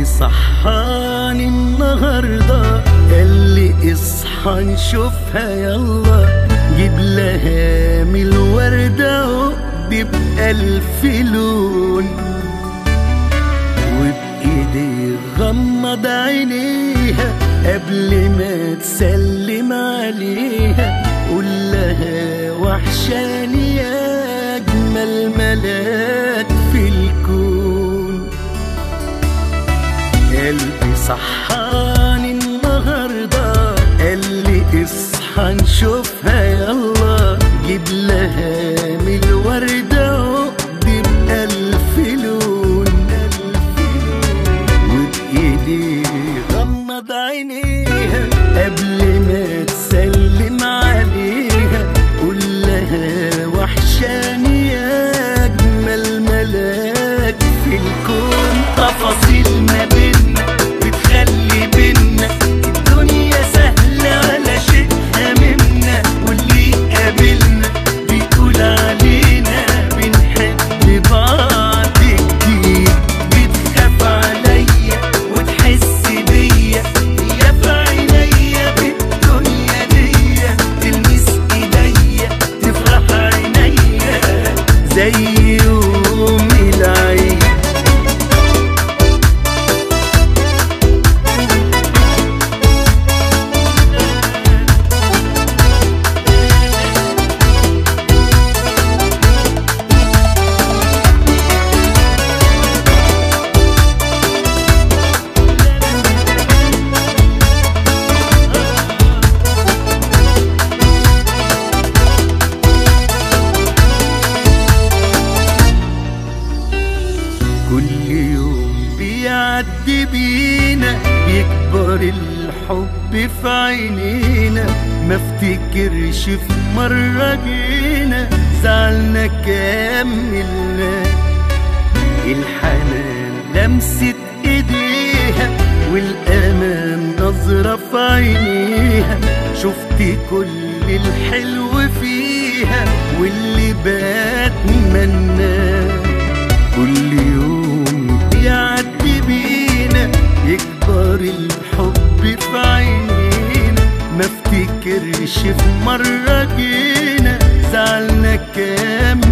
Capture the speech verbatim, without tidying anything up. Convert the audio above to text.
قلبي صحاني النهارده قالي اصحى نشوفها يلا، جيب لها من الوردة عقد بألف لون، وبإيدي غمض عينيها قبل ما تسلم عليها، قول لها وحشاني يا أجمل ملاك في الكون. قلبي صحاني النهارده قالي اصحى نشوفها يلا، جيب لها من الوردة عقد بألف لون، وبإيدي غمض عينيها قبل ما تسلم عليها، قول لها وحشاني يا أجمل ملاك في الكون. تفاصيل ما بينا بتخلي بينا الدنيا سهلة ولا شيء هممنا، واللي قابلنا بيقول علينا بنحب بعض كتير. بتخاف عليا وتحس بيا هي في عينيا بالدنيا ديا، تلمس ايديا تفرح عينيا زي يوم العيد. كل يوم بيعدي بينا بيكبر الحب في عينينا، ما افتكرش في مرة جينا زعلنا كملنا. الحنان لمسة ايديها والامان نظرة في عينيها، شفت كل الحلو فيها واللي بتمناه. كل يوم بيعدي بينا يكبر الحب في عينينا، ما افتكرش في مرة جينا زعلنا كام